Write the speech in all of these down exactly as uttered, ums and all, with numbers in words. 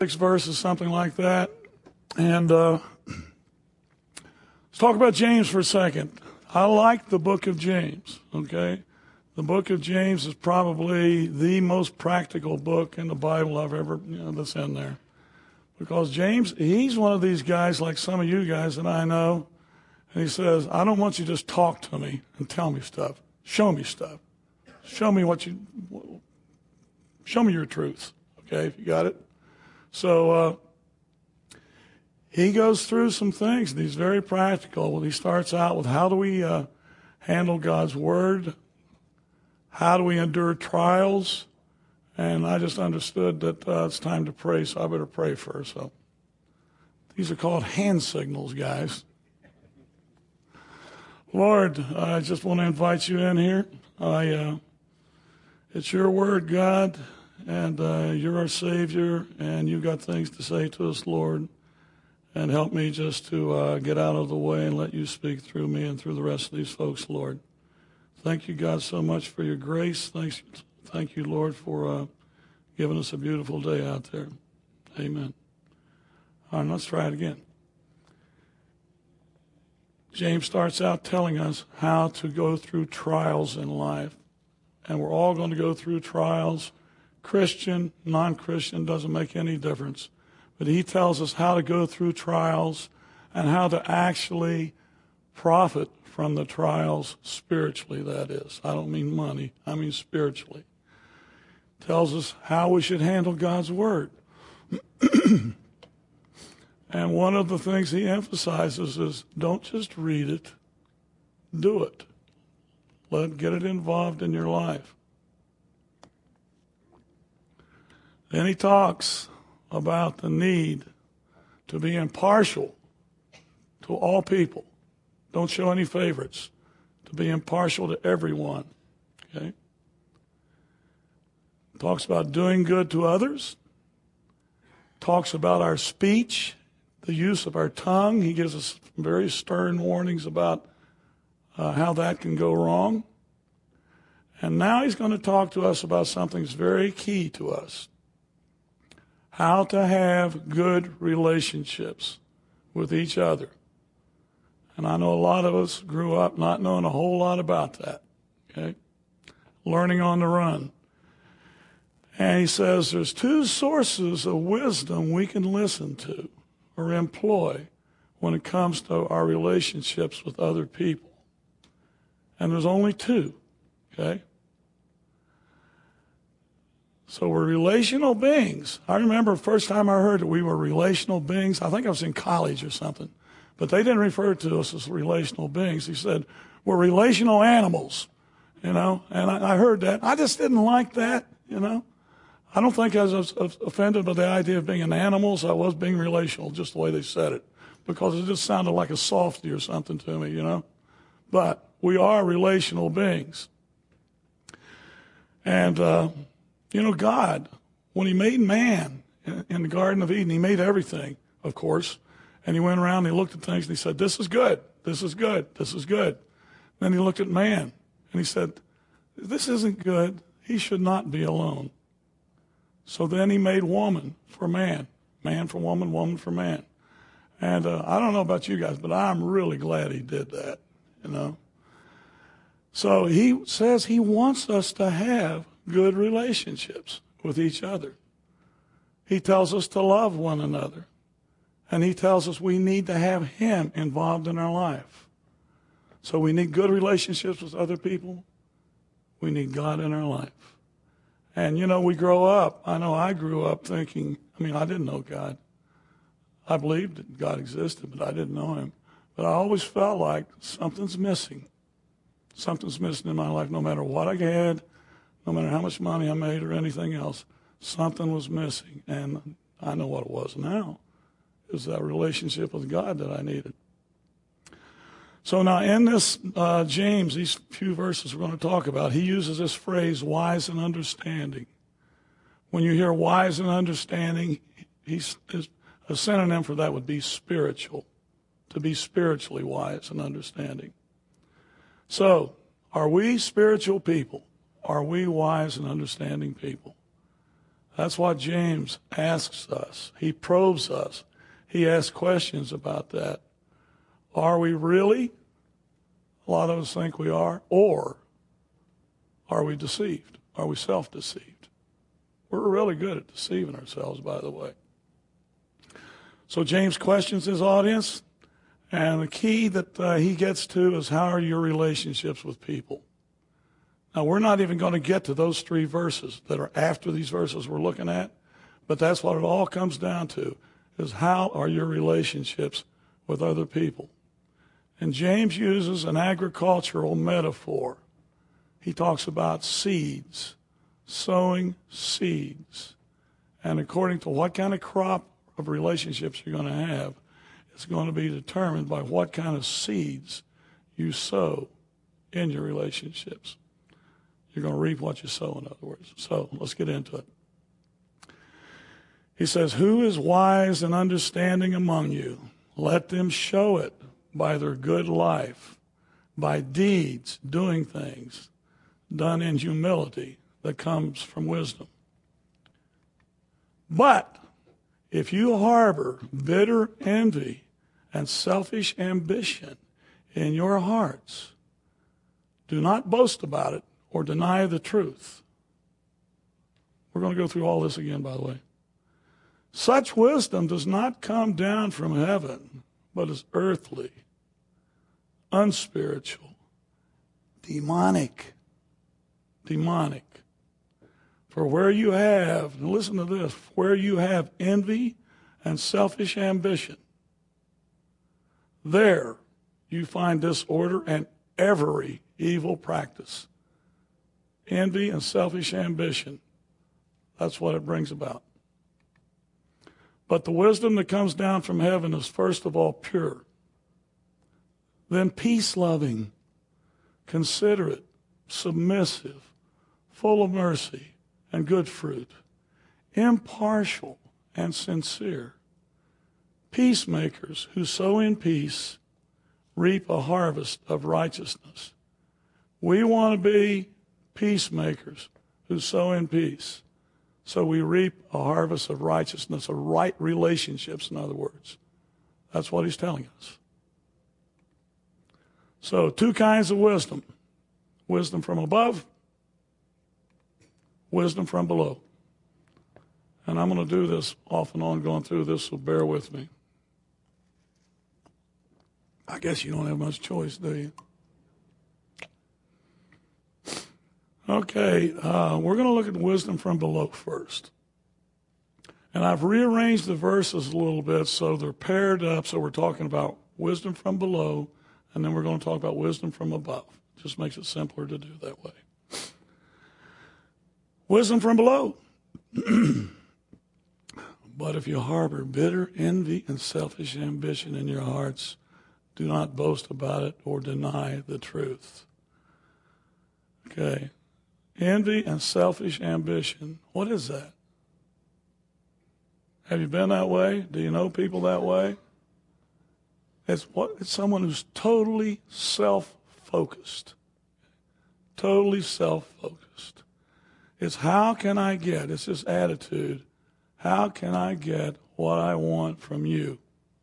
six verses, something like that. And uh, let's talk about James for a second. I like the book of James, okay? The book of James is probably the most practical book in the Bible I've ever, you know, that's in there. Because James, he's one of these guys like some of you guys that I know, and he says, I don't want you to just talk to me and tell me stuff. Show me stuff. Show me what you, show me your truth, okay, if you got it. So uh, he goes through some things, and he's very practical. He starts out with how do we uh, handle God's word? How do we endure trials? And I just understood that uh, it's time to pray, so I better pray first. So these are called hand signals, guys. Lord, I just want to invite you in here. I, uh, it's your word, God, and uh, you're our Savior, and you've got things to say to us, Lord. And help me just to uh, get out of the way and let you speak through me and through the rest of these folks, Lord. Thank you, God, so much for your grace. Thanks, thank you, Lord, for uh, giving us a beautiful day out there. Amen. All right, let's try it again. James starts out telling us how to go through trials in life. And we're all going to go through trials. Christian, non-Christian, doesn't make any difference. But he tells us how to go through trials and how to actually profit from the trials spiritually, that is. I don't mean money. I mean spiritually. Tells us how we should handle God's word. And one of the things he emphasizes is don't just read it, do it. Let get it involved in your life. Then he talks about the need to be impartial to all people. Don't show any favorites. To be impartial to everyone. Okay? Talks about doing good to others. Talks about our speech, the use of our tongue. He gives us very stern warnings about uh, how that can go wrong. And now he's going to talk to us about something that's very key to us. How to have good relationships with each other. And I know a lot of us grew up not knowing a whole lot about that. Okay? Learning on the run. And he says there's two sources of wisdom we can listen to or employ when it comes to our relationships with other people. And there's only two, okay? So we're relational beings. I remember the first time I heard that we were relational beings, I think I was in college or something, but they didn't refer to us as relational beings. He said, we're relational animals, you know, and I, I heard that. I just didn't like that, you know. I don't think I was offended by the idea of being an animal, so I was being relational, just the way they said it, because it just sounded like a softy or something to me, you know. But we are relational beings. And, uh, you know, God, when he made man in, in the Garden of Eden, he made everything, of course, and he went around and he looked at things and he said, this is good, this is good, this is good. Then he looked at man and he said, this isn't good, he should not be alone. So then he made woman for man, man for woman, woman for man. And uh, I don't know about you guys, but I'm really glad he did that, you know. So he says he wants us to have good relationships with each other. He tells us to love one another. And he tells us we need to have him involved in our life. So we need good relationships with other people. We need God in our life. And, you know, we grow up. I know I grew up thinking, I mean, I didn't know God. I believed that God existed, but I didn't know him. But I always felt like something's missing. Something's missing in my life, no matter what I had, no matter how much money I made or anything else. Something was missing. And I know what it was now. It was that relationship with God that I needed. So now in this, uh, James, these few verses we're going to talk about, he uses this phrase, wise and understanding. When you hear wise and understanding, he's, a synonym for that would be spiritual, to be spiritually wise and understanding. So, are we spiritual people? Are we wise and understanding people? That's what James asks us. He probes us. He asks questions about that. Are we really? A lot of us think we are. Or are we deceived? Are we self-deceived? We're really good at deceiving ourselves, by the way. So James questions his audience, and the key that uh, he gets to is, how are your relationships with people? Now, we're not even going to get to those three verses that are after these verses we're looking at, but that's what it all comes down to, is how are your relationships with other people? And James uses an agricultural metaphor. He talks about seeds, sowing seeds. And according to what kind of crop of relationships you're going to have, it's going to be determined by what kind of seeds you sow in your relationships. You're going to reap what you sow, in other words. So let's get into it. He says, who is wise and understanding among you? Let them show it by their good life, by deeds, doing things done in humility that comes from wisdom. But if you harbor bitter envy and selfish ambition in your hearts, do not boast about it or deny the truth. We're going to go through all this again, by the way. Such wisdom does not come down from heaven, but is earthly, unspiritual, demonic. Demonic. For where you have, and listen to this, where you have envy and selfish ambition, there you find disorder and every evil practice. Envy and selfish ambition, that's what it brings about. But the wisdom that comes down from heaven is first of all pure, then peace-loving, considerate, submissive, full of mercy and good fruit, impartial and sincere, peacemakers who sow in peace reap a harvest of righteousness. We want to be peacemakers who sow in peace, so we reap a harvest of righteousness, of right relationships, in other words. That's what he's telling us. So two kinds of wisdom. Wisdom from above, wisdom from below. And I'm going to do this off and on going through this, so bear with me. I guess you don't have much choice, do you? Okay, uh, we're going to look at wisdom from below first. And I've rearranged the verses a little bit so they're paired up. So we're talking about wisdom from below, and then we're going to talk about wisdom from above. It just makes it simpler to do that way. Wisdom from below. But if you harbor bitter envy and selfish ambition in your hearts, do not boast about it or deny the truth. Okay. Envy and selfish ambition. What is that? Have you been that way? Do you know people that way? It's what it's someone who's totally self-focused. Totally self-focused. It's how can I get, it's this attitude, how can I get what I want from you?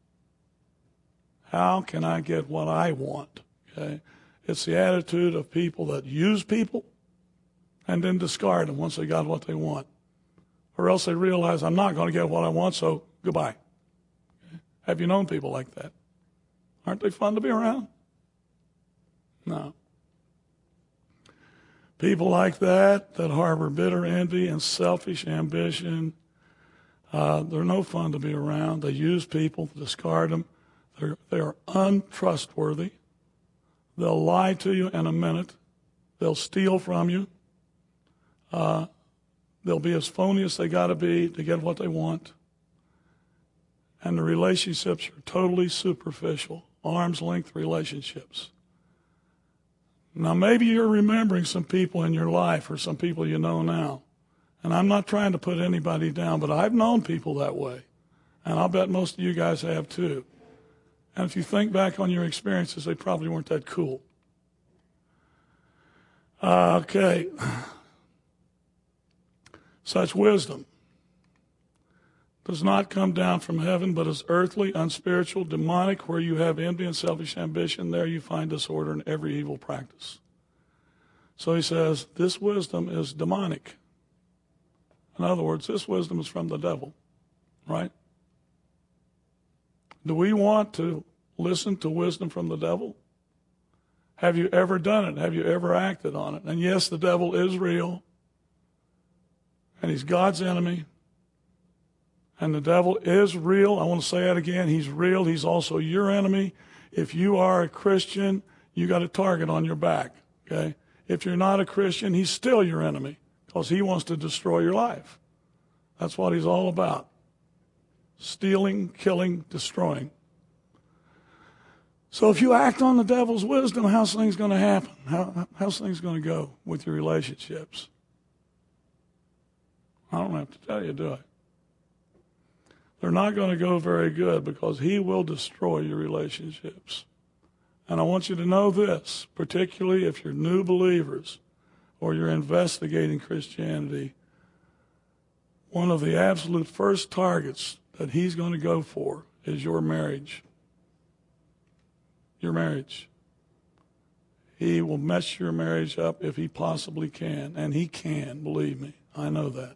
How can I get what I want? Okay? It's the attitude of people that use people and then discard them once they got what they want. Or else they realize, I'm not going to get what I want, so goodbye. Okay? Have you known people like that? Aren't they fun to be around? No. People like that, that harbor bitter envy and selfish ambition, uh, they're no fun to be around. They use people, discard them. They're, they're untrustworthy. They'll lie to you in a minute. They'll steal from you. Uh, they'll be as phony as they got to be to get what they want. And the relationships are totally superficial, arm's length relationships. Now, maybe you're remembering some people in your life or some people you know now. And I'm not trying to put anybody down, but I've known people that way. And I'll bet most of you guys have too. And if you think back on your experiences, they probably weren't that cool. Uh, okay. Such wisdom. does not come down from heaven, but is earthly, unspiritual, demonic. Where you have envy and selfish ambition, there you find disorder in every evil practice. So he says, this wisdom is demonic. In other words, this wisdom is from the devil, right? Do we want to listen to wisdom from the devil? Have you ever done it? Have you ever acted on it? And yes, the devil is real, and he's God's enemy. And the devil is real. I want to say that again. He's real. He's also your enemy. If you are a Christian, you got a target on your back, okay? If you're not a Christian, he's still your enemy because he wants to destroy your life. That's what he's all about. Stealing, killing, destroying. So if you act on the devil's wisdom, how's things going to happen? How, how's things going to go with your relationships? I don't have to tell you, do I? They're not going to go very good because he will destroy your relationships. And I want you to know this, particularly if you're new believers or you're investigating Christianity, one of the absolute first targets that he's going to go for is your marriage. Your marriage. He will mess your marriage up if he possibly can, and he can, believe me. I know that.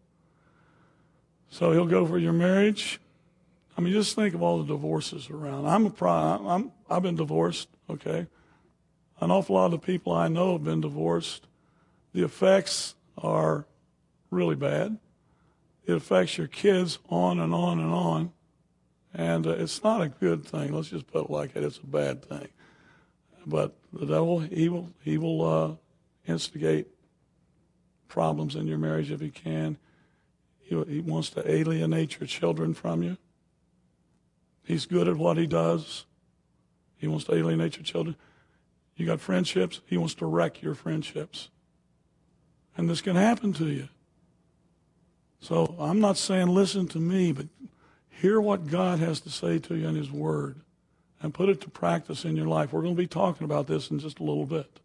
So he'll go for your marriage. I mean, just think of all the divorces around. I'm a pro. I'm. I've been divorced. Okay, an awful lot of the people I know have been divorced. The effects are really bad. It affects your kids on and on and on, and uh, it's not a good thing. Let's just put it like that. It's a bad thing. But the devil, he will, he will uh, instigate problems in your marriage if he can. He, he wants to alienate your children from you. He's good at what he does. He wants to alienate your children. You got friendships. He wants to wreck your friendships. And this can happen to you. So I'm not saying listen to me, but hear what God has to say to you in his word and put it to practice in your life. We're going to be talking about this in just a little bit.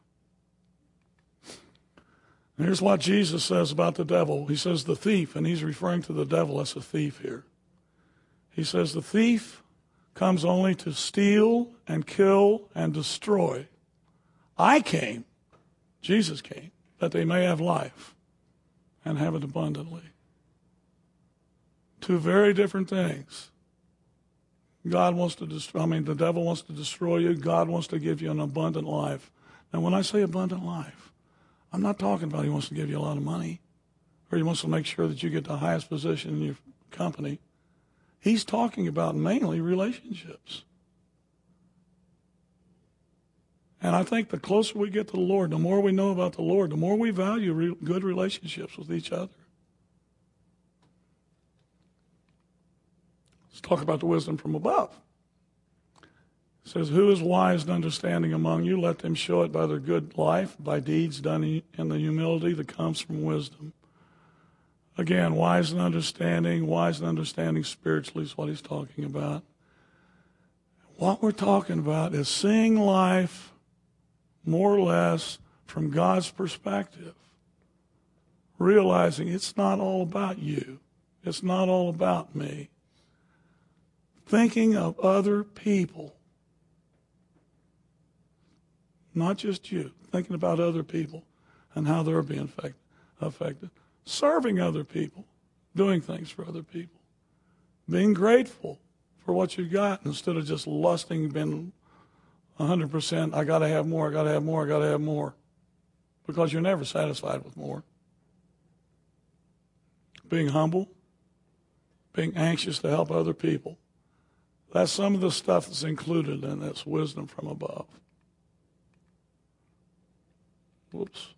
And here's what Jesus says about the devil. He says the thief, and he's referring to the devil as a thief here. He says the thief comes only to steal and kill and destroy. I came, Jesus came, that they may have life and have it abundantly. Two very different things. God wants to destroy, I mean, the devil wants to destroy you. God wants to give you an abundant life. Now, when I say abundant life, I'm not talking about he wants to give you a lot of money or he wants to make sure that you get the highest position in your company. He's talking about mainly relationships. And I think the closer we get to the Lord, the more we know about the Lord, the more we value re- good relationships with each other. Let's talk about the wisdom from above. It says, who is wise and understanding among you? Let them show it by their good life, by deeds done in the humility that comes from wisdom. Again, wise and understanding, wise and understanding spiritually is what he's talking about. What we're talking about is seeing life more or less from God's perspective. Realizing it's not all about you. It's not all about me. Thinking of other people. Not just you. Thinking about other people and how they're being affected. Serving other people. Doing things for other people. Being grateful for what you got instead of just lusting, being one hundred percent, I got to have more, I got to have more, I got to have more. Because you're never satisfied with more. Being humble. Being anxious to help other people. That's some of the stuff that's included in this wisdom from above. Whoops.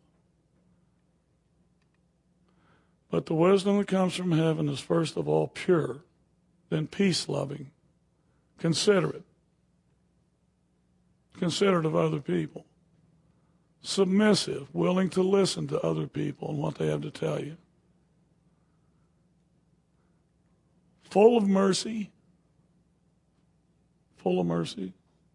But the wisdom that comes from heaven is first of all pure, then peace-loving, considerate, considerate of other people, submissive, willing to listen to other people and what they have to tell you, full of mercy, full of mercy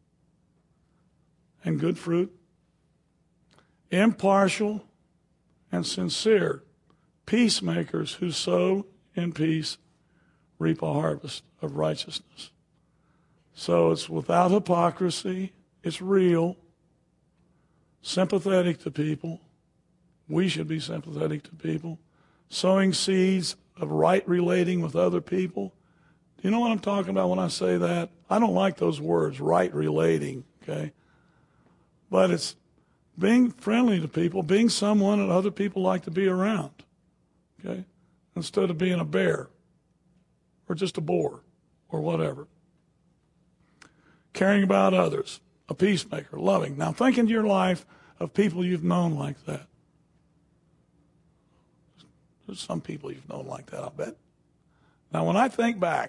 and good fruit, impartial and sincere, peacemakers who sow in peace reap a harvest of righteousness. So it's without hypocrisy. It's real. Sympathetic to people. We should be sympathetic to people. Sowing seeds of right relating with other people. Do you know what I'm talking about when I say that? I don't like those words, right relating, okay? But it's being friendly to people, being someone that other people like to be around, okay? Instead of being a bear or just a bore or whatever. Caring about others, a peacemaker, loving. Now think into your life of people you've known like that. There's some people you've known like that, I bet. Now when I think back,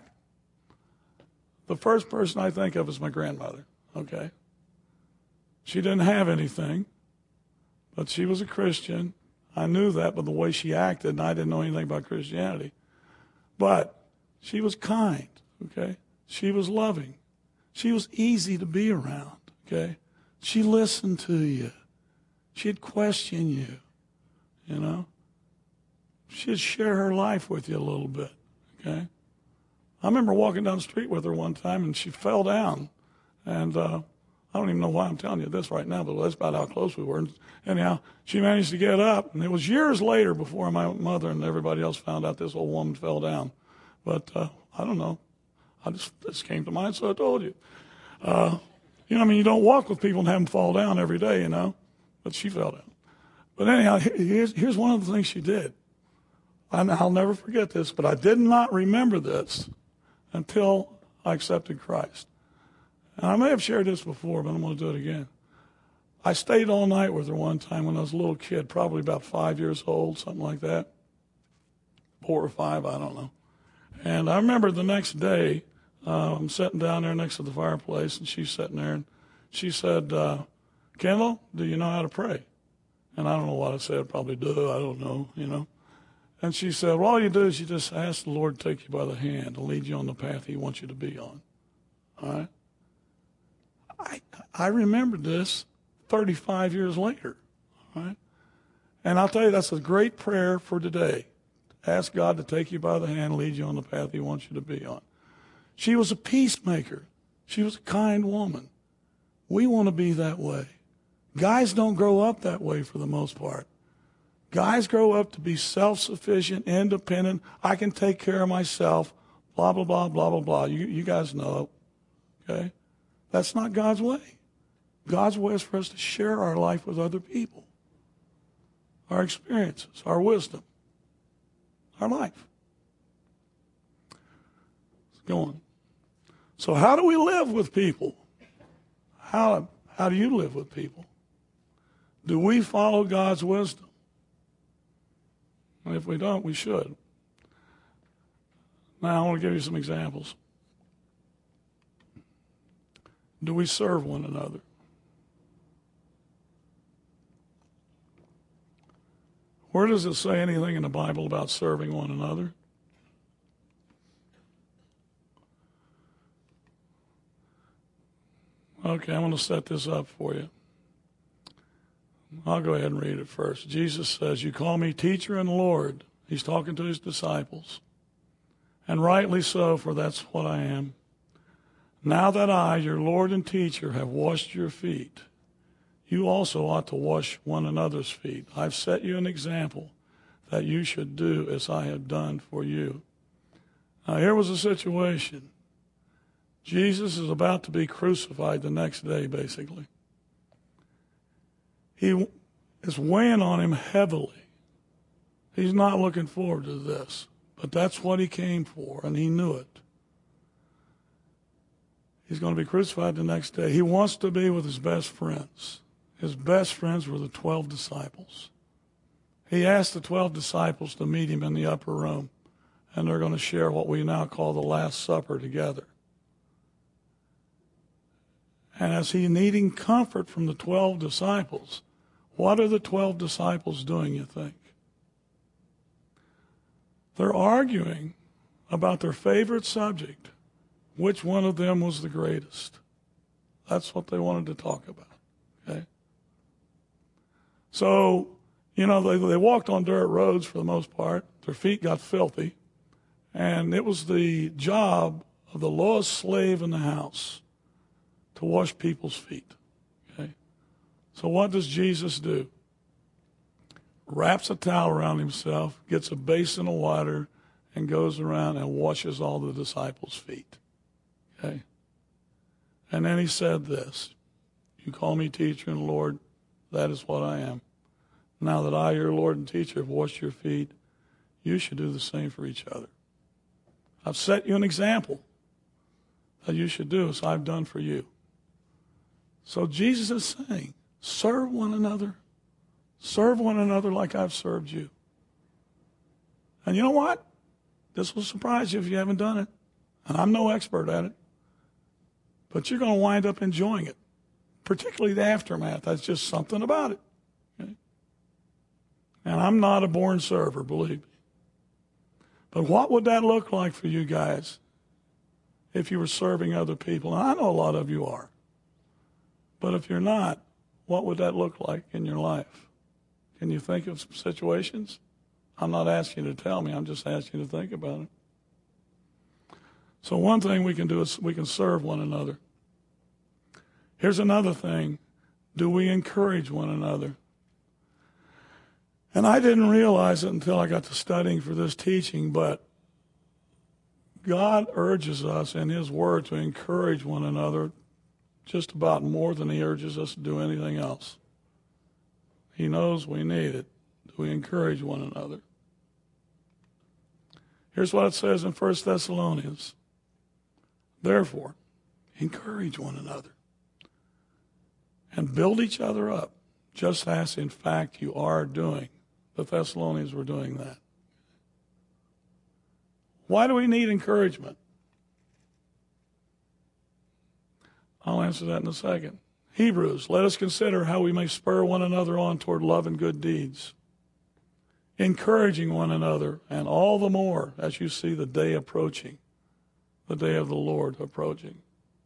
the first person I think of is my grandmother, okay? She didn't have anything, but she was a Christian. I knew that by the way she acted, and I didn't know anything about Christianity. But she was kind, okay? She was loving. She was easy to be around, okay? She listened to you. She'd question you, you know? She'd share her life with you a little bit, okay? I remember walking down the street with her one time, and she fell down. And uh, I don't even know why I'm telling you this right now, but that's about how close we were. And anyhow, she managed to get up, and it was years later before my mother and everybody else found out this old woman fell down. But uh, I don't know. I just this came to mind, so I told you. Uh, you know, I mean, you don't walk with people and have them fall down every day, you know. But she fell down. But anyhow, here's, here's one of the things she did. And I'll never forget this, but I did not remember this until I accepted Christ. And I may have shared this before, but I'm going to do it again. I stayed all night with her one time when I was a little kid, probably about five years old, something like that. Four or five, I don't know. And I remember the next day, uh, I'm sitting down there next to the fireplace, and she's sitting there, and she said, uh, Kendall, do you know how to pray? And I don't know what I said, probably do, I don't know, you know. And she said, well, all you do is you just ask the Lord to take you by the hand and lead you on the path he wants you to be on. All right? I I remembered this thirty-five years later. All right? And I'll tell you, that's a great prayer for today. Ask God to take you by the hand and lead you on the path he wants you to be on. She was a peacemaker. She was a kind woman. We want to be that way. Guys don't grow up that way for the most part. Guys grow up to be self-sufficient, independent. I can take care of myself, blah, blah, blah, blah, blah, blah. You, you guys know, okay? That's not God's way. God's way is for us to share our life with other people, our experiences, our wisdom, our life. Let's go on. So how do we live with people? How, how do you live with people? Do we follow God's wisdom? And if we don't, we should. Now, I want to give you some examples. Do we serve one another? Where does it say anything in the Bible about serving one another? Okay, I'm going to set this up for you. I'll go ahead and read it first. Jesus says, you call me teacher and Lord. He's talking to his disciples. And rightly so, for that's what I am. Now that I, your Lord and teacher, have washed your feet, you also ought to wash one another's feet. I've set you an example that you should do as I have done for you. Now here was a situation. Jesus is about to be crucified the next day, basically. He is weighing on him heavily. He's not looking forward to this, but that's what he came for, and he knew it. He's going to be crucified the next day. He wants to be with his best friends. His best friends were the twelve disciples. He asked the twelve disciples to meet him in the upper room, and they're going to share what we now call the Last Supper together. And as he's needing comfort from the twelve disciples, what are the twelve disciples doing, you think? They're arguing about their favorite subject. Which one of them was the greatest? That's what they wanted to talk about, okay? So, you know, they, they walked on dirt roads for the most part. Their feet got filthy. And it was the job of the lowest slave in the house to wash people's feet. Okay? So what does Jesus do? Wraps a towel around himself, gets a basin of water, and goes around and washes all the disciples' feet. Okay? And then he said this, you call me teacher and Lord, that is what I am. Now that I, your Lord and teacher, have washed your feet, you should do the same for each other. I've set you an example that you should do as I've done for you. So Jesus is saying, serve one another. Serve one another like I've served you. And you know what? This will surprise you if you haven't done it. And I'm no expert at it. But you're going to wind up enjoying it. Particularly the aftermath. That's just something about it. Okay? And I'm not a born server, believe me. But what would that look like for you guys if you were serving other people? And I know a lot of you are. But if you're not, what would that look like in your life? Can you think of some situations? I'm not asking you to tell me. I'm just asking you to think about it. So one thing we can do is we can serve one another. Here's another thing. Do we encourage one another? And I didn't realize it until I got to studying for this teaching, but God urges us in His Word to encourage one another just about more than He urges us to do anything else. He knows we need it. Do we encourage one another? Here's what it says in First Thessalonians. Therefore, encourage one another and build each other up, just as in fact you are doing. The Thessalonians were doing that. Why do we need encouragement? I'll answer that in a second. Hebrews, let us consider how we may spur one another on toward love and good deeds, encouraging one another, and all the more as you see the day approaching, the day of the Lord approaching.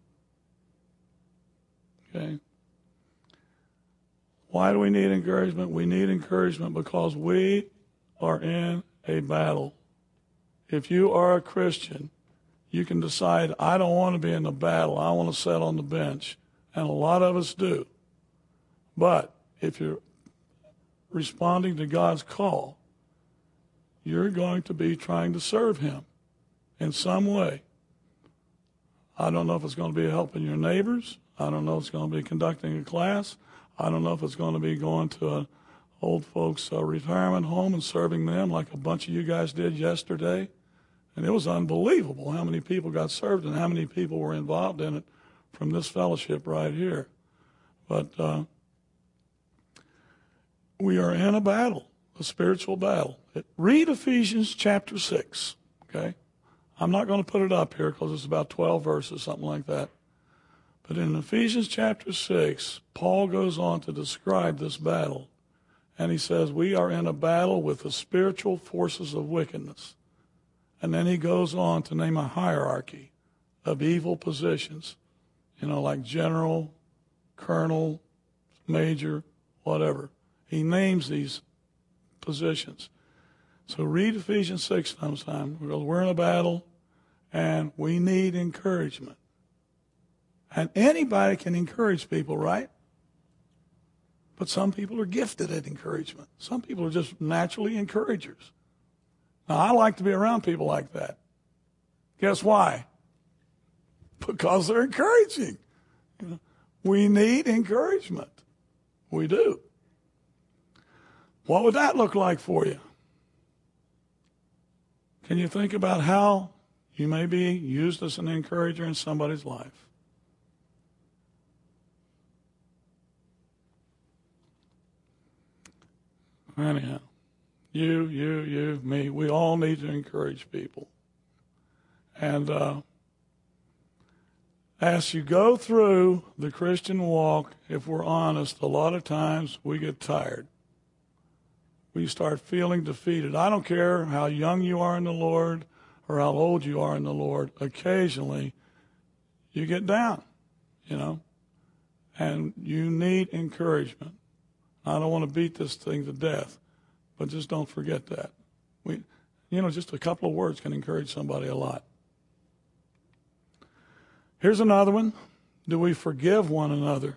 Okay? Why do we need encouragement? We need encouragement because we are in a battle. If you are a Christian, you can decide, I don't want to be in the battle. I want to sit on the bench. And a lot of us do. But if you're responding to God's call, you're going to be trying to serve Him in some way. I don't know if it's going to be helping your neighbors. I don't know if it's going to be conducting a class. I don't know if it's going to be going to an old folks' uh, retirement home and serving them like a bunch of you guys did yesterday. And it was unbelievable how many people got served and how many people were involved in it from this fellowship right here. But uh, we are in a battle, a spiritual battle. Read Ephesians chapter six, okay? I'm not going to put it up here because it's about twelve verses, something like that. But in Ephesians chapter six, Paul goes on to describe this battle. And he says, we are in a battle with the spiritual forces of wickedness. And then he goes on to name a hierarchy of evil positions, you know, like general, colonel, major, whatever. He names these positions. So read Ephesians six sometime, because we're in a battle and we need encouragement. And anybody can encourage people, right? But some people are gifted at encouragement. Some people are just naturally encouragers. Now, I like to be around people like that. Guess why? Because they're encouraging. You know, we need encouragement. We do. What would that look like for you? Can you think about how you may be used as an encourager in somebody's life? Anyhow, you, you, you, me, we all need to encourage people. And uh, as you go through the Christian walk, if we're honest, a lot of times we get tired. We start feeling defeated. I don't care how young you are in the Lord or how old you are in the Lord. Occasionally, you get down, you know, and you need encouragement. I don't want to beat this thing to death, but just don't forget that. We, You know, just a couple of words can encourage somebody a lot. Here's another one. Do we forgive one another?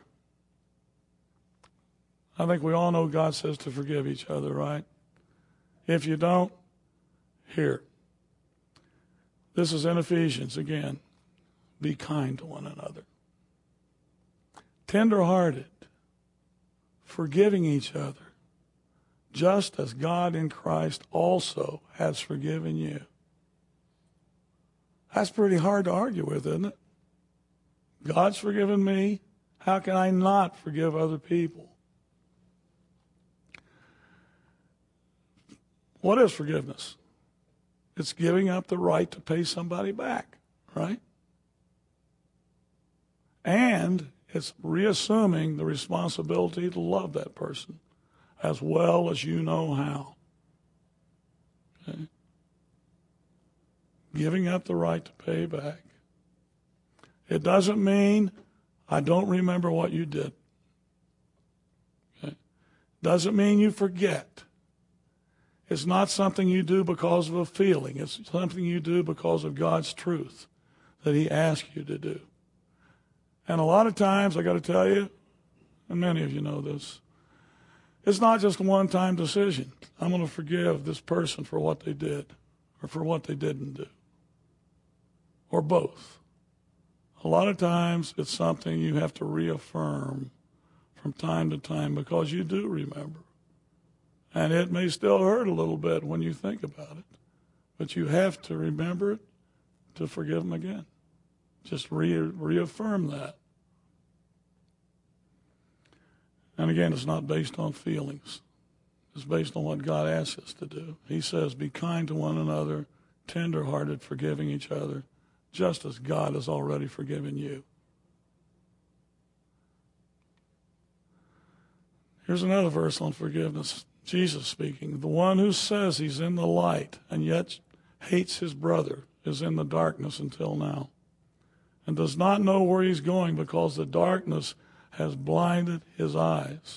I think we all know God says to forgive each other, right? If you don't, here. This is in Ephesians again. Be kind to one another. Tender-hearted, forgiving each other, just as God in Christ also has forgiven you. That's pretty hard to argue with, isn't it? God's forgiven me. How can I not forgive other people? What is forgiveness? It's giving up the right to pay somebody back, right? And it's reassuming the responsibility to love that person as well as you know how. Okay? Giving up the right to pay back. It doesn't mean I don't remember what you did. Okay? Doesn't mean you forget. It's not something you do because of a feeling. It's something you do because of God's truth that he asks you to do. And a lot of times, I got to tell you, and many of you know this, it's not just a one-time decision. I'm going to forgive this person for what they did or for what they didn't do, or both. A lot of times, it's something you have to reaffirm from time to time because you do remember. And it may still hurt a little bit when you think about it, but you have to remember it to forgive them again. Just re- reaffirm that. And again, it's not based on feelings. It's based on what God asks us to do. He says, be kind to one another, tender-hearted, forgiving each other, just as God has already forgiven you. Here's another verse on forgiveness. Jesus speaking, the one who says he's in the light and yet hates his brother is in the darkness until now and does not know where he's going because the darkness has blinded his eyes.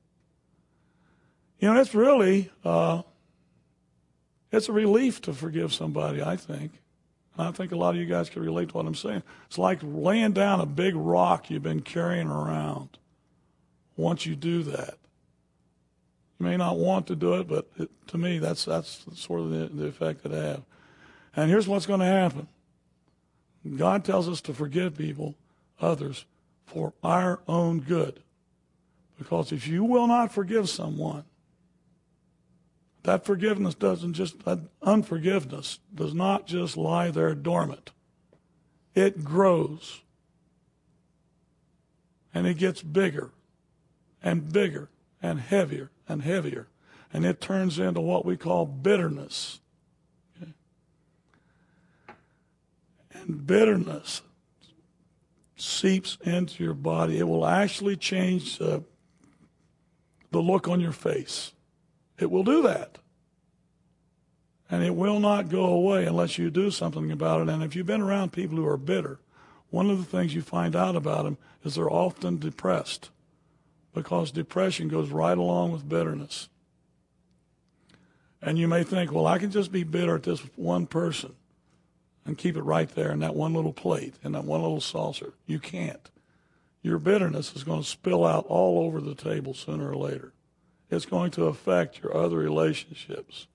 You know, it's really, uh, it's a relief to forgive somebody, I think. And I think a lot of you guys can relate to what I'm saying. It's like laying down a big rock you've been carrying around. Once you do that, you may not want to do it, but it, to me, that's that's sort of the, the effect it has. And here's what's going to happen. God tells us to forgive people, others, for our own good. Because if you will not forgive someone, that forgiveness doesn't just, that unforgiveness does not just lie there dormant. It grows. And it gets bigger and bigger and heavier and heavier. And it turns into what we call bitterness. Okay? And bitterness seeps into your body. It will actually change uh, the look on your face. It will do that. And it will not go away unless you do something about it. And if you've been around people who are bitter, one of the things you find out about them is they're often depressed, because depression goes right along with bitterness. And you may think, well, I can just be bitter at this one person and keep it right there in that one little plate, in that one little saucer. You can't. Your bitterness is going to spill out all over the table sooner or later. It's going to affect your other relationships.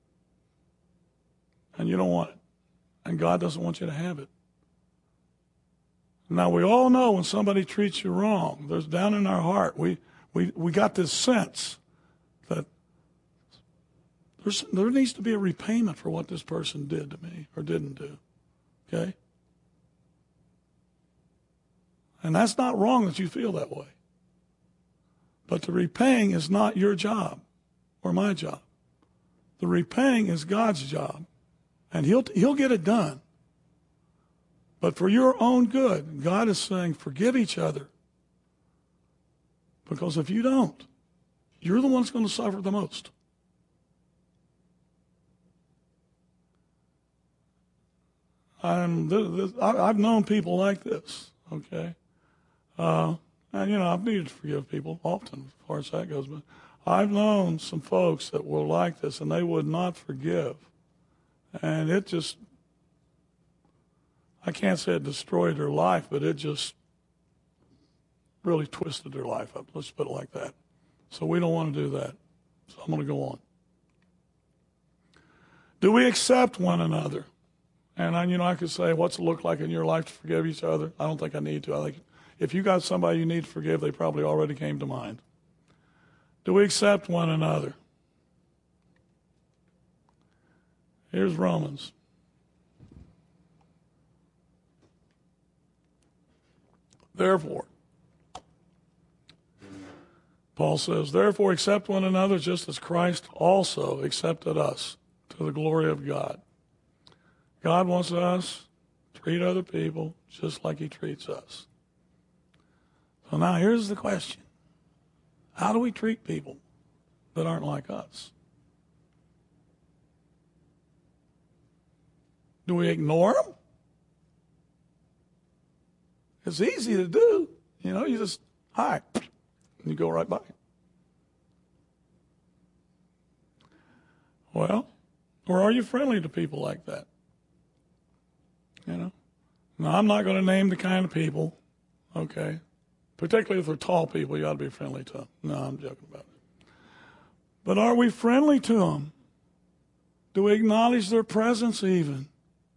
And you don't want it. And God doesn't want you to have it. Now, we all know when somebody treats you wrong, there's down in our heart, we we, we got this sense that there's, there needs to be a repayment for what this person did to me or didn't do. Okay? And that's not wrong that you feel that way. But the repaying is not your job or my job. The repaying is God's job. And he'll he'll get it done. But for your own good, God is saying, forgive each other. Because if you don't, you're the one that's going to suffer the most. I'm, this, this, I, I've known people like this, okay? Uh, and, you know, I've needed to forgive people often, as far as that goes. But I've known some folks that were like this, and they would not forgive And it just, I can't say it destroyed their life, but it just really twisted their life up. Let's put it like that. So we don't want to do that. So I'm going to go on. Do we accept one another? And, I, you know, I could say, what's it look like in your life to forgive each other? I don't think I need to. I think if you got somebody you need to forgive, they probably already came to mind. Do we accept one another? Here's Romans. Therefore, Paul says, therefore accept one another just as Christ also accepted us to the glory of God. God wants us to treat other people just like he treats us. So now here's the question. How do we treat people that aren't like us? Do we ignore them? It's easy to do. You know, you just, hi, and you go right by. Well, or are you friendly to people like that? You know? Now, I'm not going to name the kind of people, okay? Particularly if they're tall people, you ought to be friendly to them. No, I'm joking about it. But are we friendly to them? Do we acknowledge their presence even?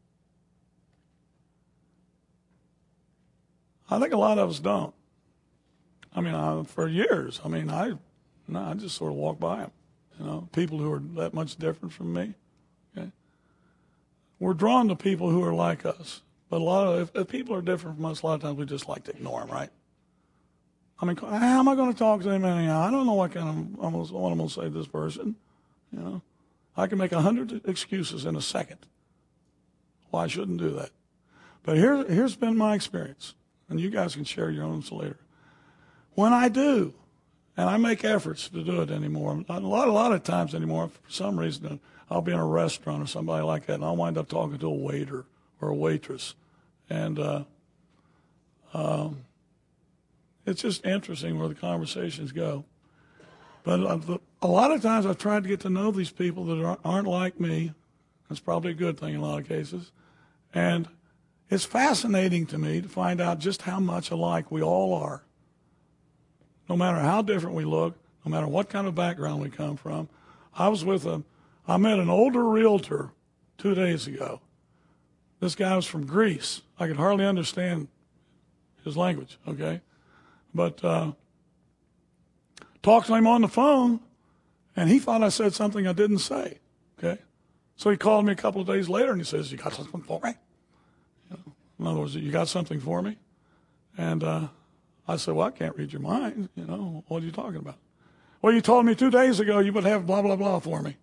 I think a lot of us don't. I mean, I, for years, I mean, I, no, I just sort of walk by them. You know, people who are that much different from me. Okay, we're drawn to people who are like us, but a lot of if, if people are different from us, a lot of times we just like to ignore them, right? I mean, how am I going to talk to them anyhow? I don't know what kind of I'm gonna, what I'm going to say to this person. You know, I can make a hundred excuses in a second. Well, I shouldn't do that. But here, here's been my experience. And you guys can share your own later. When I do, and I make efforts to do it anymore, a lot, a lot of times anymore, for some reason, I'll be in a restaurant or somebody like that, and I'll wind up talking to a waiter or a waitress. And uh, um, it's just interesting where the conversations go. But a lot of times I've tried to get to know these people that aren't like me. That's probably a good thing in a lot of cases. And it's fascinating to me to find out just how much alike we all are. No matter how different we look, no matter what kind of background we come from. I was with a, I met an older realtor two days ago. This guy was from Greece. I could hardly understand his language, okay? But uh, talked to him on the phone, and he thought I said something I didn't say, okay? So he called me a couple of days later, and he says, you got something for me? In other words, you got something for me? And uh, I said, well, I can't read your mind. You know, what are you talking about? Well, you told me two days ago you would have blah, blah, blah for me.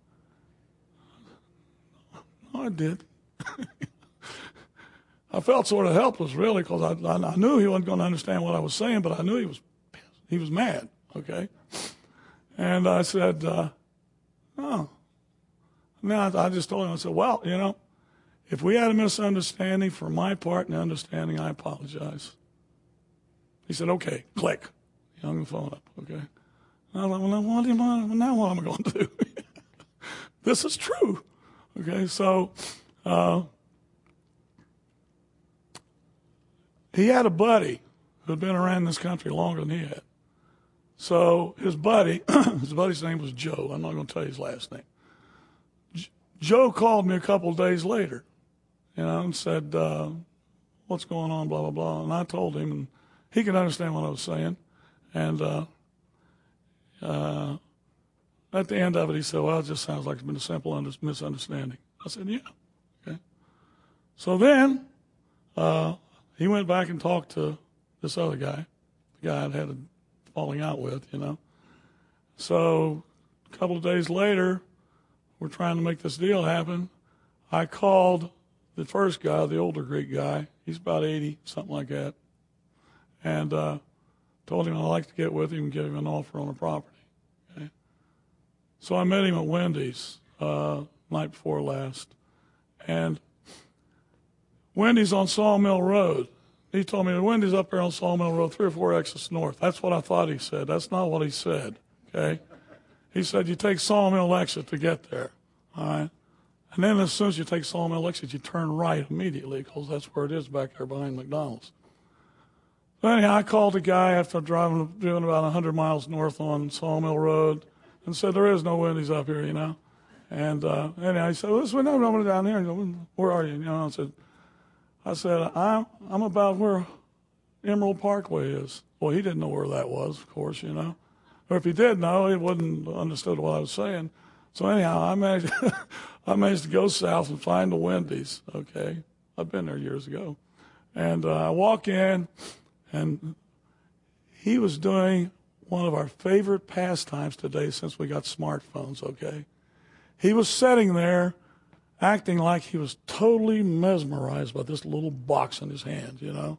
No, I did. I felt sort of helpless, really, because I, I, I knew he wasn't going to understand what I was saying, but I knew he was he was mad, okay? And I said, uh, oh. And then I, I just told him, I said, well, you know, if we had a misunderstanding, for my part in the understanding, I apologize. He said, okay, click. He hung the phone up, okay? And I was like, well, now what, do you want, now what am I going to do? This is true, okay? So uh, he had a buddy who had been around this country longer than he had. So his buddy, his buddy's name was Joe. I'm not going to tell you his last name. J- Joe called me a couple of days later. You know, and said, uh, what's going on, blah, blah, blah. And I told him, and he could understand what I was saying. And uh, uh, at the end of it, he said, well, it just sounds like it's been a simple under- misunderstanding. I said, yeah. Okay. So then uh, he went back and talked to this other guy, the guy I'd had a falling out with, you know. So a couple of days later, we're trying to make this deal happen. I called the first guy, the older Greek guy. He's about eighty, something like that. And uh, told him I'd like to get with him and give him an offer on a property. Okay? So I met him at Wendy's uh, night before last. And Wendy's on Sawmill Road. He told me the Wendy's up there on Sawmill Road, three or four exits north. That's what I thought he said. That's not what he said, okay? He said you take Sawmill exit to get there, all right? And then as soon as you take Sawmill Exit, you turn right immediately because that's where it is back there behind McDonald's. So anyhow, I called the guy after driving doing about one hundred miles north on Sawmill Road and said, there is no Wendy's up here, you know. And uh, anyhow, he said, well, this way, no, no, down here. Where are you? You know, I said, I said, I'm, I'm about where Emerald Parkway is. Well, he didn't know where that was, of course, you know. Or if he did know, he wouldn't have understood what I was saying. So anyhow, I managed, I managed to go south and find the Wendy's, okay. I've been there years ago. And uh, I walk in, and he was doing one of our favorite pastimes today since we got smartphones, okay. He was sitting there acting like he was totally mesmerized by this little box in his hand, you know.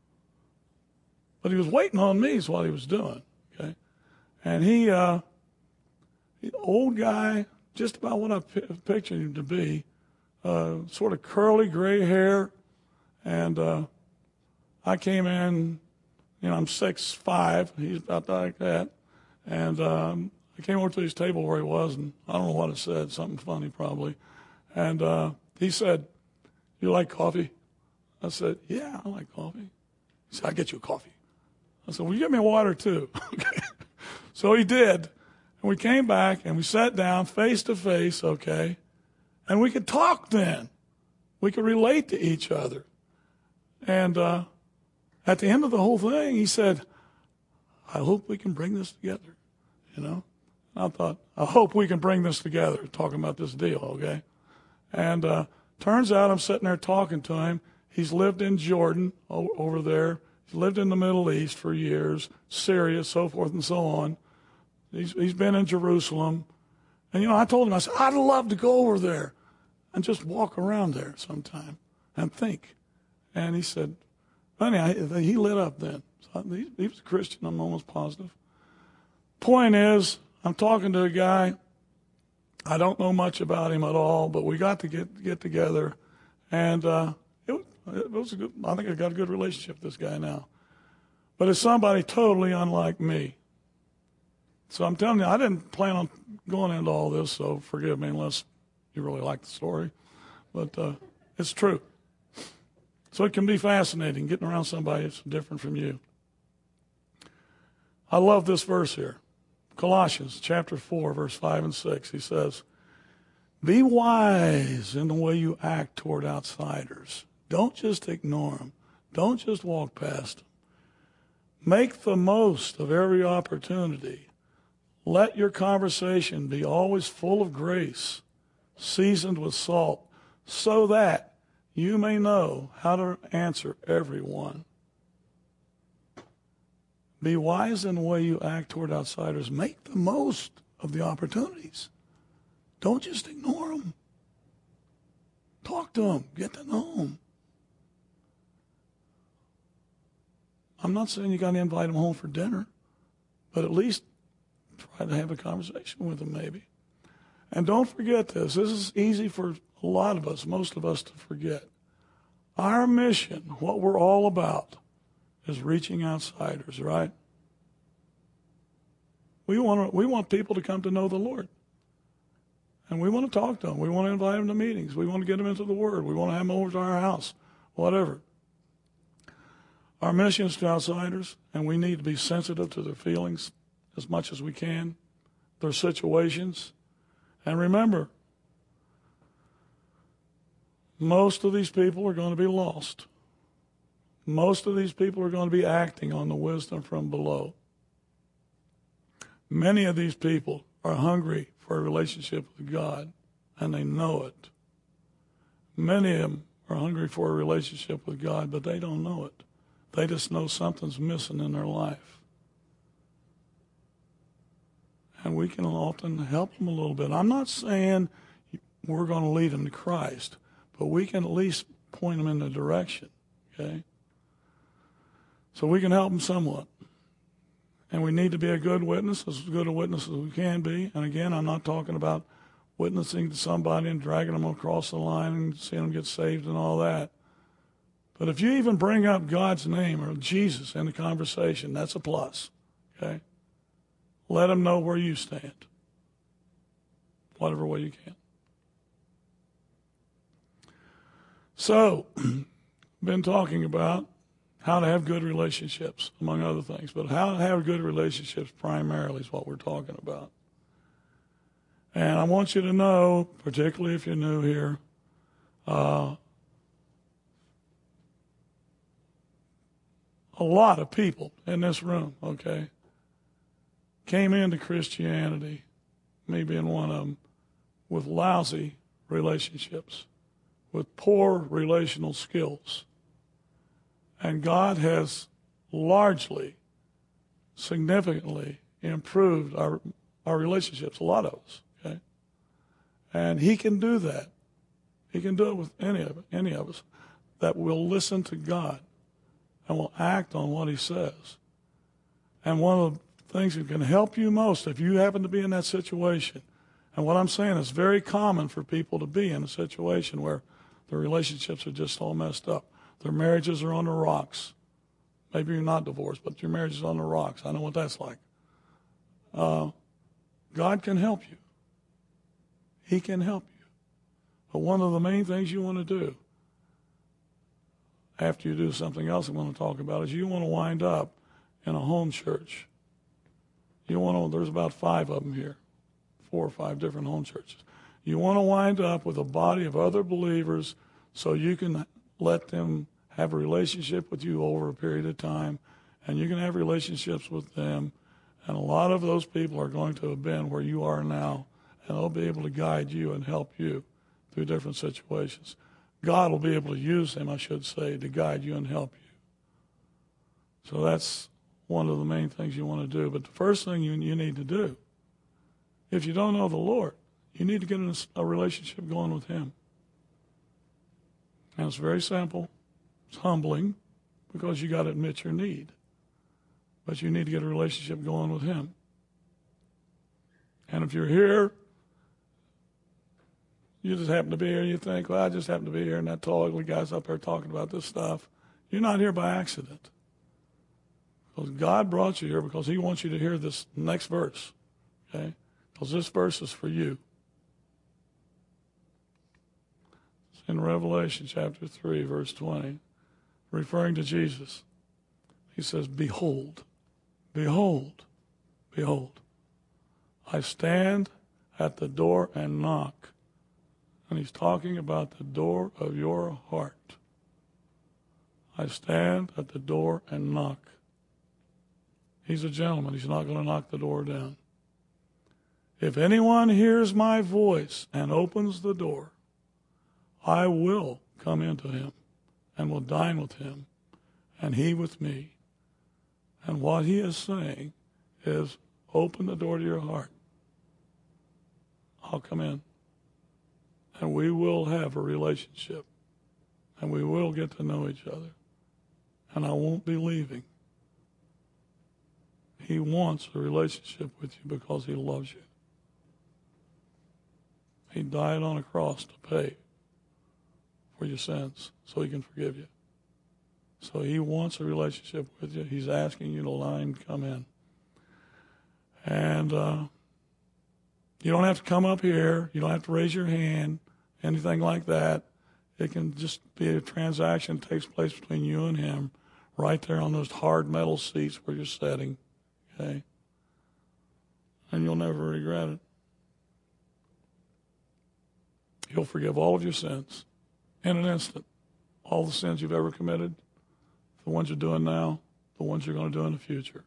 But he was waiting on me is what he was doing, okay. And he, uh, the old guy, just about what I p- pictured him to be, uh, sort of curly gray hair. And uh, I came in, you know, I'm six five, he's about like that. And um, I came over to his table where he was, and I don't know what it said, something funny probably. And uh, he said, you like coffee? I said, yeah, I like coffee. He said, I'll get you a coffee. I said, well, you get me a water too. Okay. So he did. And we came back and we sat down face to face, okay, and we could talk then. We could relate to each other. And uh, at the end of the whole thing, he said, I hope we can bring this together, you know. I thought, I hope we can bring this together, talking about this deal, okay? And uh, turns out I'm sitting there talking to him. He's lived in Jordan o- over there. He's lived in the Middle East for years, Syria, so forth and so on. He's, he's been in Jerusalem. And, you know, I told him, I said, I'd love to go over there and just walk around there sometime and think. And he said, anyhow, he lit up then. So he, he was a Christian, I'm almost positive. Point is, I'm talking to a guy. I don't know much about him at all, but we got to get get together. And uh, it, it was a good, I think I got a good relationship with this guy now. But it's somebody totally unlike me. So I'm telling you, I didn't plan on going into all this, so forgive me unless you really like the story. But uh, it's true. So it can be fascinating, getting around somebody that's different from you. I love this verse here. Colossians chapter four, verse five and six. He says, be wise in the way you act toward outsiders. Don't just ignore them. Don't just walk past them. Make the most of every opportunity. Let your conversation be always full of grace, seasoned with salt, so that you may know how to answer everyone. Be wise in the way you act toward outsiders. Make the most of the opportunities. Don't just ignore them. Talk to them. Get to know them. I'm not saying you got to invite them home for dinner, but at least try to have a conversation with them maybe. And don't forget this. This is easy for a lot of us, most of us, to forget. Our mission, what we're all about, is reaching outsiders, right? We want to, we want people to come to know the Lord. And we want to talk to them. We want to invite them to meetings. We want to get them into the Word. We want to have them over to our house, whatever. Our mission is to outsiders, and we need to be sensitive to their feelings as much as we can, their situations. And remember, most of these people are going to be lost. Most of these people are going to be acting on the wisdom from below. Many of these people are hungry for a relationship with God, and they know it. Many of them are hungry for a relationship with God, but they don't know it. They just know something's missing in their life. And we can often help them a little bit. I'm not saying we're going to lead them to Christ, but we can at least point them in the direction, okay? So we can help them somewhat. And we need to be a good witness, as good a witness as we can be. And again, I'm not talking about witnessing to somebody and dragging them across the line and seeing them get saved and all that. But if you even bring up God's name or Jesus in the conversation, that's a plus, okay? Let them know where you stand, whatever way you can. So, been talking about how to have good relationships, among other things. But how to have good relationships primarily is what we're talking about. And I want you to know, particularly if you're new here, uh, a lot of people in this room, okay, came into Christianity, me being one of them, with lousy relationships, with poor relational skills. And God has largely, significantly improved our our relationships, a lot of us, okay? And he can do that. He can do it with any of it, any of us that will listen to God and will act on what he says. And one of the things that can help you most, if you happen to be in that situation, and what I'm saying is very common for people to be in a situation where their relationships are just all messed up. Their marriages are on the rocks. Maybe you're not divorced, but your marriage is on the rocks. I know what that's like. Uh, God can help you. He can help you. But one of the main things you want to do after you do something else I'm going to talk about is you want to wind up in a home church. You want to, there's about five of them here, four or five different home churches. You want to wind up with a body of other believers so you can let them have a relationship with you over a period of time, and you can have relationships with them. And a lot of those people are going to have been where you are now, and they'll be able to guide you and help you through different situations. God will be able to use them, I should say, to guide you and help you. So that's one of the main things you want to do. But the first thing you, you need to do, if you don't know the Lord, you need to get in a, a relationship going with him. And it's very simple. It's humbling because you got to admit your need. But you need to get a relationship going with him. And if you're here, you just happen to be here, and you think, well, I just happen to be here, and that tall, ugly guy's up there talking about this stuff. You're not here by accident. Because God brought you here because he wants you to hear this next verse. Okay? Because this verse is for you. It's in Revelation chapter three, verse twenty, referring to Jesus. He says, behold, behold, behold, I stand at the door and knock. And he's talking about the door of your heart. I stand at the door and knock. He's a gentleman. He's not going to knock the door down. If anyone hears my voice and opens the door, I will come into him and will dine with him, and he with me. And what he is saying is, open the door to your heart. I'll come in. And we will have a relationship. And we will get to know each other. And I won't be leaving. He wants a relationship with you because he loves you. He died on a cross to pay for your sins so he can forgive you. So he wants a relationship with you. He's asking you to line, come in. And uh, you don't have to come up here. You don't have to raise your hand, anything like that. It can just be a transaction that takes place between you and him right there on those hard metal seats where you're sitting. Okay? And you'll never regret it. He'll forgive all of your sins in an instant. All the sins you've ever committed, the ones you're doing now, the ones you're going to do in the future.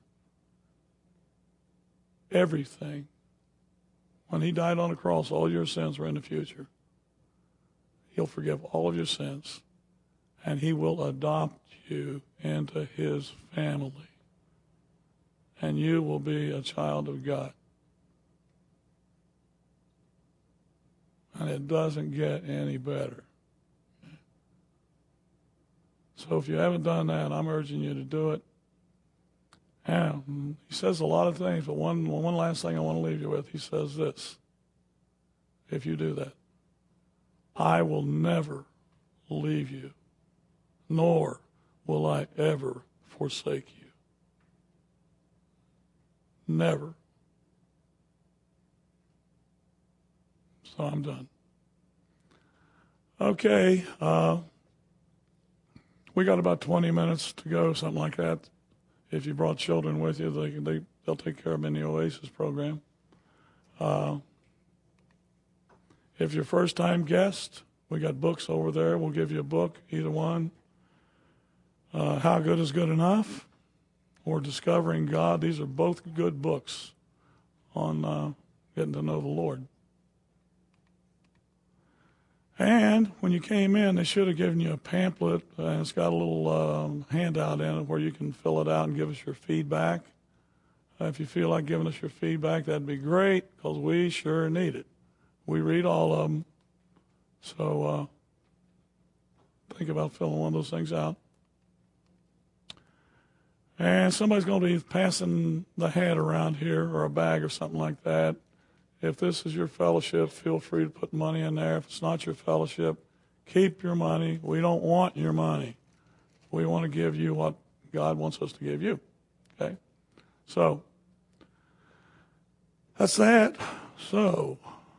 Everything. When he died on the cross, all your sins were in the future. He'll forgive all of your sins, and he will adopt you into his family. And you will be a child of God. And it doesn't get any better. So if you haven't done that, I'm urging you to do it. And he says a lot of things, but one, one last thing I want to leave you with. He says this, if you do that, I will never leave you, nor will I ever forsake you. Never. So I'm done. Okay, uh, we got about twenty minutes to go, something like that. If you brought children with you, they, they, they'll take care of them in the Oasis program. Uh, if you're a first-time guest, we got books over there. We'll give you a book, either one. Uh, How Good is Good Enough or Discovering God. These are both good books on uh, getting to know the Lord. And when you came in, they should have given you a pamphlet, and it's got a little um, handout in it where you can fill it out and give us your feedback. Uh, if you feel like giving us your feedback, that'd be great, because we sure need it. We read all of them, so uh, think about filling one of those things out. And somebody's going to be passing the hat around here, or a bag or something like that. If this is your fellowship, feel free to put money in there. If it's not your fellowship, keep your money. We don't want your money. We want to give you what God wants us to give you. Okay? So, that's that. So,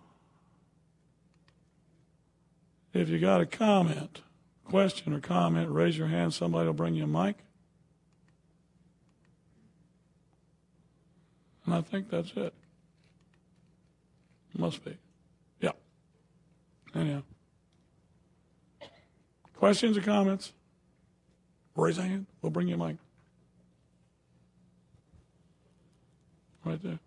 if you got a comment, question or comment, raise your hand. Somebody will bring you a mic. And I think that's it. Must be. Yeah. Anyhow. Questions or comments? Raise a hand. We'll bring you a mic. Right there.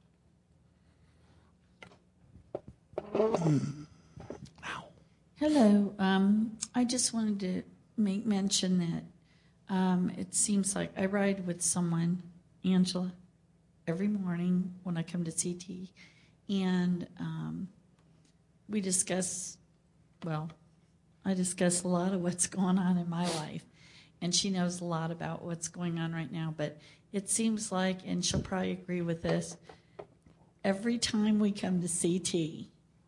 Mm. Ow. Hello. Um, I just wanted to make mention that um, it seems like I ride with someone, Angela, every morning when I come to C T. And um, we discuss, well, I discuss a lot of what's going on in my life. And she knows a lot about what's going on right now. But it seems like, and she'll probably agree with this, every time we come to C T,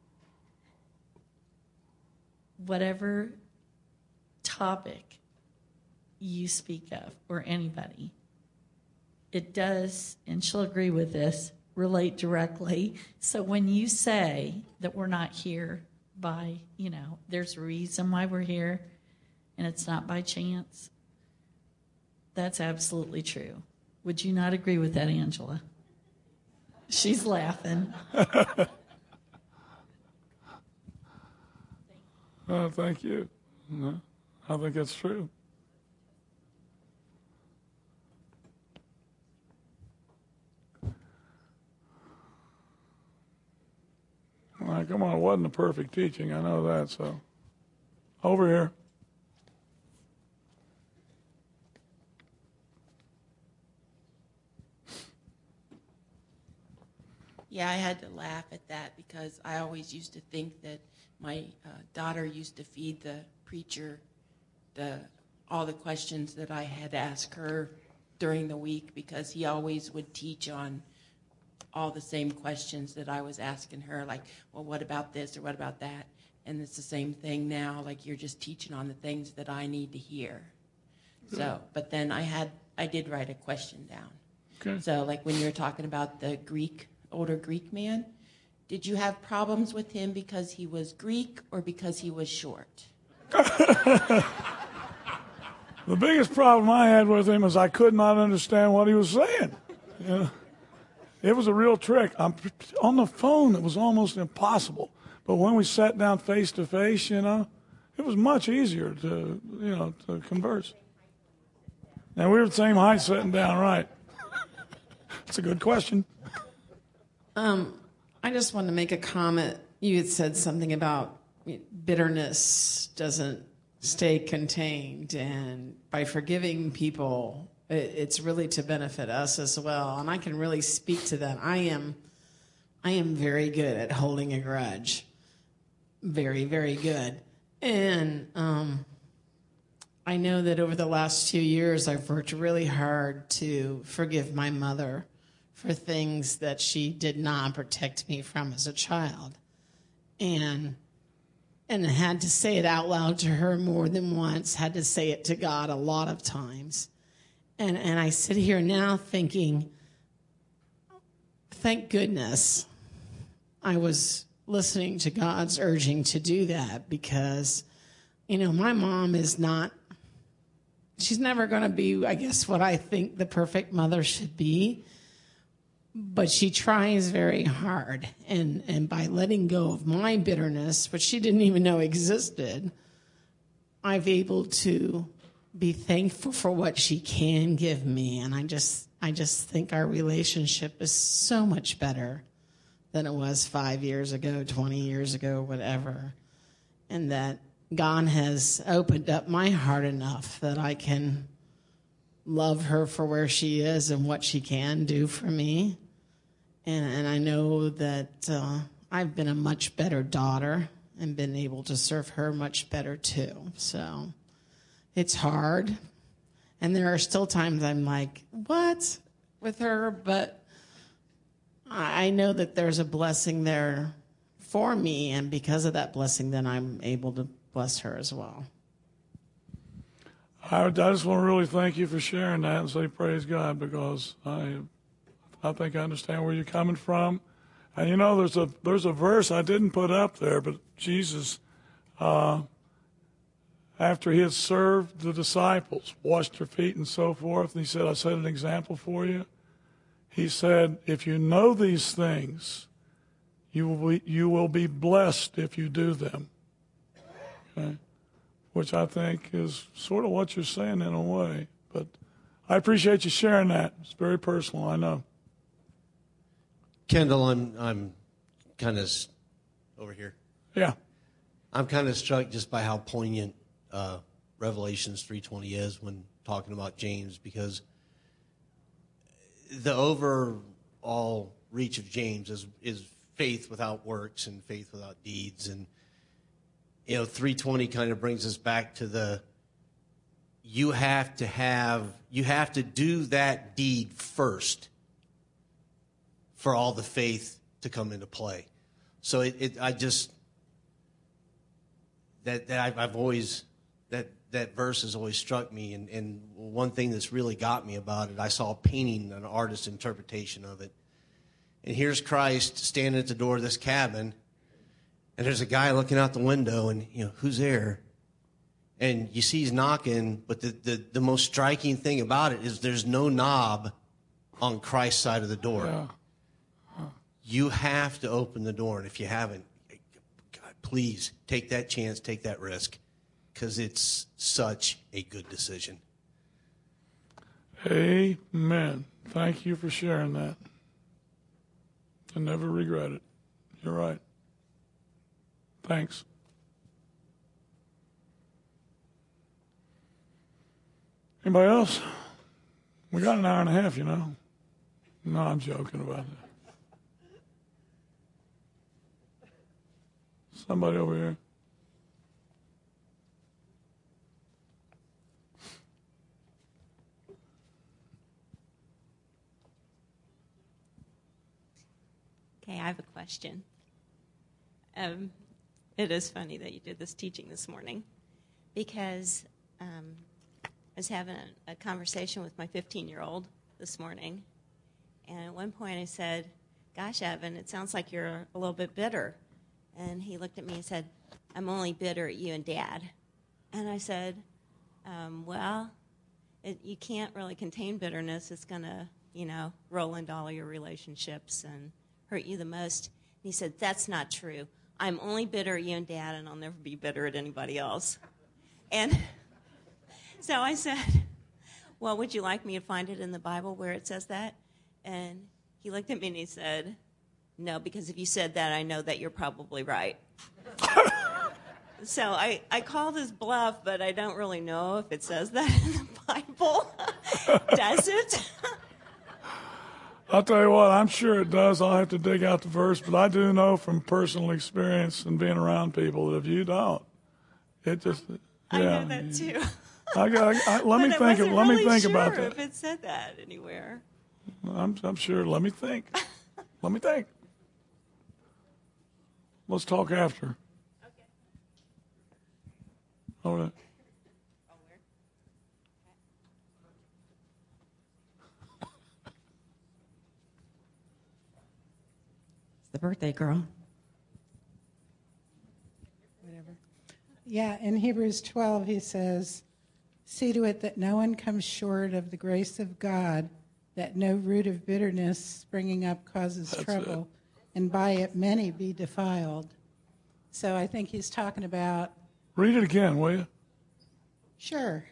whatever topic you speak of, or anybody, it does, and she'll agree with this, relate directly. So when you say that we're not here by, you know, there's a reason why we're here, and it's not by chance, that's absolutely true. Would you not agree with that, Angela? She's laughing. Oh, thank you. No, I think that's true. All right, come on, it wasn't a perfect teaching, I know that, so. Over here. Yeah, I had to laugh at that because I always used to think that my uh, daughter used to feed the preacher the all the questions that I had asked her during the week, because he always would teach on all the same questions that I was asking her, like, well, what about this or what about that? And it's the same thing now, like you're just teaching on the things that I need to hear. Good. So, but then I had, I did write a question down. Okay. So like when you were talking about the Greek, older Greek man, did you have problems with him because he was Greek or because he was short? The biggest problem I had with him is I could not understand what he was saying. You know? It was a real trick. I'm, on the phone, it was almost impossible. But when we sat down face to face, you know, it was much easier to, you know, to converse. And we were the same height sitting down, right? That's a good question. Um, I just wanted to make a comment. You had said something about bitterness doesn't stay contained, and by forgiving people, it's really to benefit us as well. And I can really speak to that. I am I am very good at holding a grudge. Very, very good. And um, I know that over the last few years, I've worked really hard to forgive my mother for things that she did not protect me from as a child. And and had to say it out loud to her more than once, had to say it to God a lot of times. And and I sit here now thinking, thank goodness I was listening to God's urging to do that, because, you know, my mom is not she's never going to be, I guess, what I think the perfect mother should be. But she tries very hard. And, and by letting go of my bitterness, which she didn't even know existed, I've able to be thankful for what she can give me. And I just, I just think our relationship is so much better than it was five years ago, twenty years ago, whatever. And that God has opened up my heart enough that I can love her for where she is and what she can do for me. And, and I know that uh, I've been a much better daughter and been able to serve her much better too. So it's hard. And there are still times I'm like, what? With her? But I know that there's a blessing there for me. And because of that blessing, then I'm able to bless her as well. I, I just want to really thank you for sharing that and say praise God, because I I think I understand where you're coming from. And you know, there's a there's a verse I didn't put up there, but Jesus, uh, after he had served the disciples, washed their feet and so forth, and he said, I set an example for you. He said, if you know these things, you will be, you will be blessed if you do them. Okay? Which I think is sort of what you're saying in a way. But I appreciate you sharing that. It's very personal, I know. Kendall, I'm I'm kind of over here. Yeah. I'm kind of struck just by how poignant uh, Revelations three twenty is when talking about James, because the overall reach of James is is faith without works and faith without deeds. And you know, three twenty kind of brings us back to the you have to have you have to do that deed first for all the faith to come into play. So it, it I just that, that I've, I've always that that verse has always struck me, and, and one thing that's really got me about it, I saw a painting, an artist's interpretation of it. And here's Christ standing at the door of this cabin, and there's a guy looking out the window, and you know, who's there? And you see he's knocking, but the, the, the most striking thing about it is there's no knob on Christ's side of the door. Yeah. You have to open the door, and if you haven't, God, please take that chance, take that risk, because it's such a good decision. Amen. Thank you for sharing that. I never regret it. You're right. Thanks. Anybody else? We got an hour and a half, you know. No, I'm joking about it. Somebody over here. Okay, I have a question. Um, it is funny that you did this teaching this morning, because um, I was having a, a conversation with my fifteen-year-old this morning, and at one point I said, gosh, Evan, it sounds like you're a little bit bitter. And he looked at me and said, I'm only bitter at you and Dad. And I said, um, well, it, you can't really contain bitterness. It's going to, you know, roll into all your relationships and hurt you the most. And he said, that's not true. I'm only bitter at you and Dad, and I'll never be bitter at anybody else. And so I said, well, would you like me to find it in the Bible where it says that? And he looked at me and he said, no, because if you said that, I know that you're probably right. So I, I called his bluff, but I don't really know if it says that in the Bible. Does it? I'll tell you what, I'm sure it does. I'll have to dig out the verse, but I do know from personal experience and being around people that if you don't, it just, yeah. I know that too. I got, I, let me But I think, wasn't let me really think sure about that. if it said that anywhere. I'm, I'm sure. Let me think. Let me think. Let's talk after. Okay. All right. Oh, where? It's the birthday girl. Whatever. Yeah, in Hebrews twelve, he says, See to it that no one comes short of the grace of God, that no root of bitterness springing up causes That's trouble, and by it many be defiled. So I think he's talking about... Read it again, will you? Sure.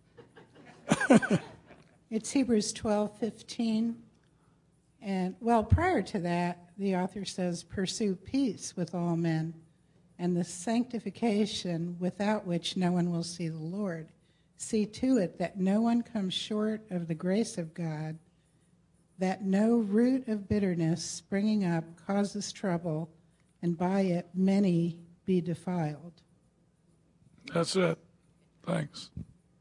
It's Hebrews twelve fifteen. And, well, prior to that, the author says, pursue peace with all men, and the sanctification without which no one will see the Lord. See to it that no one comes short of the grace of God, that no root of bitterness springing up causes trouble, and by it many be defiled. That's it. Thanks.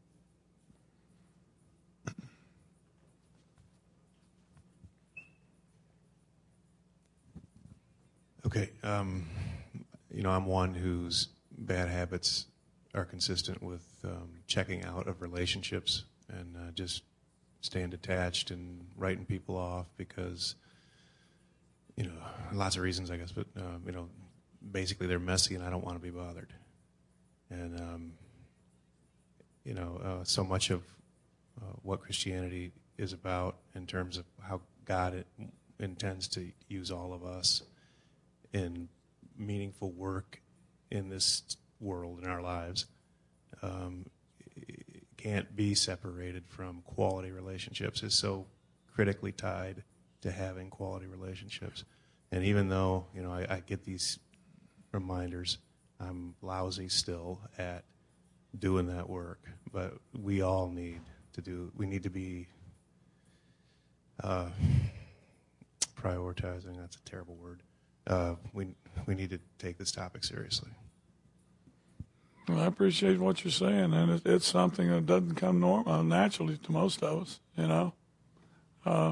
Okay. Um, you know, I'm one whose bad habits are consistent with um, checking out of relationships and uh, just staying detached and writing people off because, you know, lots of reasons, I guess, but, um, you know, basically they're messy and I don't want to be bothered. And, um, you know, uh, so much of uh, what Christianity is about in terms of how God it intends to use all of us in meaningful work in this world, in our lives, um, can't be separated from quality relationships. It's so critically tied to having quality relationships. And even though, you know, I, I get these reminders, I'm lousy still at doing that work. But we all need to do, we need to be uh, prioritizing, that's a terrible word. Uh, we we need to take this topic seriously. Well, I appreciate what you're saying, and it, it's something that doesn't come normal, uh, naturally to most of us, you know. Uh,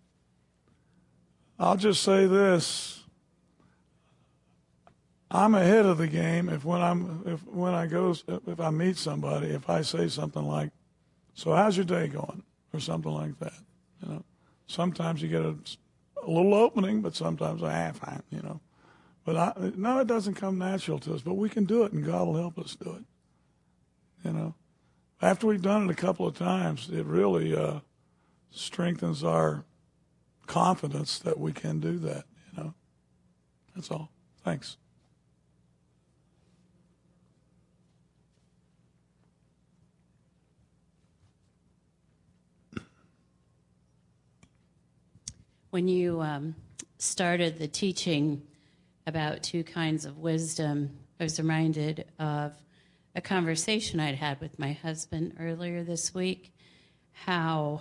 I'll just say this. I'm ahead of the game if when I'm if when I go if I meet somebody, if I say something like, "So how's your day going?" or something like that, you know. Sometimes you get a, a little opening, but sometimes I ah, fine, you know. But I, no, it doesn't come natural to us, but we can do it, and God will help us do it. You know, after we've done it a couple of times, it really uh, strengthens our confidence that we can do that. You know, that's all. Thanks. When you um, started the teaching about two kinds of wisdom, I was reminded of a conversation I'd had with my husband earlier this week, how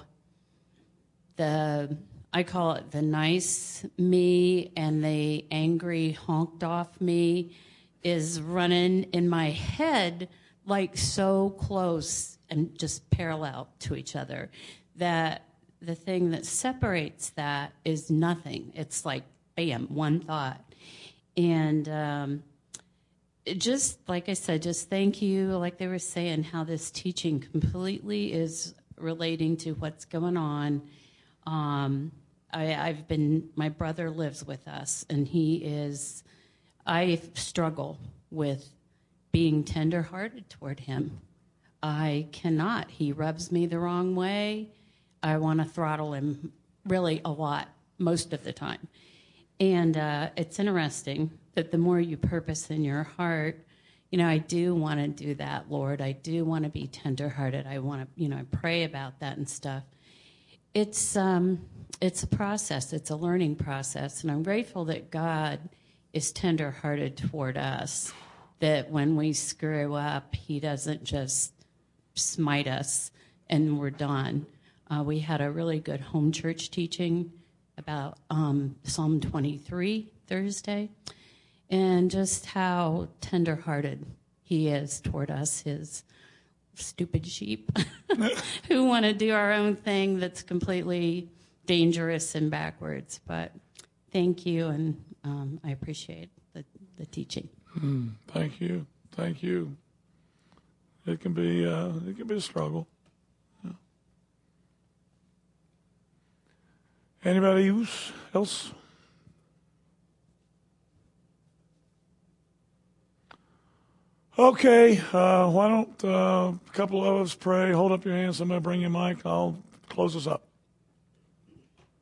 the, I call it the nice me and the angry honked off me is running in my head like so close and just parallel to each other that the thing that separates that is nothing. It's like, bam, one thought. And um, just, like I said, just thank you, like they were saying, how this teaching completely is relating to what's going on. Um, I, I've been, my brother lives with us, and he is, I struggle with being tenderhearted toward him. I cannot. He rubs me the wrong way. I want to throttle him really a lot, most of the time. And uh, it's interesting that the more you purpose in your heart, you know, I do want to do that, Lord. I do want to be tenderhearted. I want to, you know, I pray about that and stuff. It's um, it's a process. It's a learning process. And I'm grateful that God is tenderhearted toward us, that when we screw up, he doesn't just smite us and we're done. Uh, we had a really good home church teaching about um, Psalm twenty-three Thursday, and just how tenderhearted he is toward us, his stupid sheep who want to do our own thing that's completely dangerous and backwards. But thank you, and um, I appreciate the, the teaching. Mm, thank you. Thank you. It can be uh, it can be a struggle. Anybody else? else? Okay, uh, why don't uh, a couple of us pray? Hold up your hands. Somebody bring your mic. I'll close us up.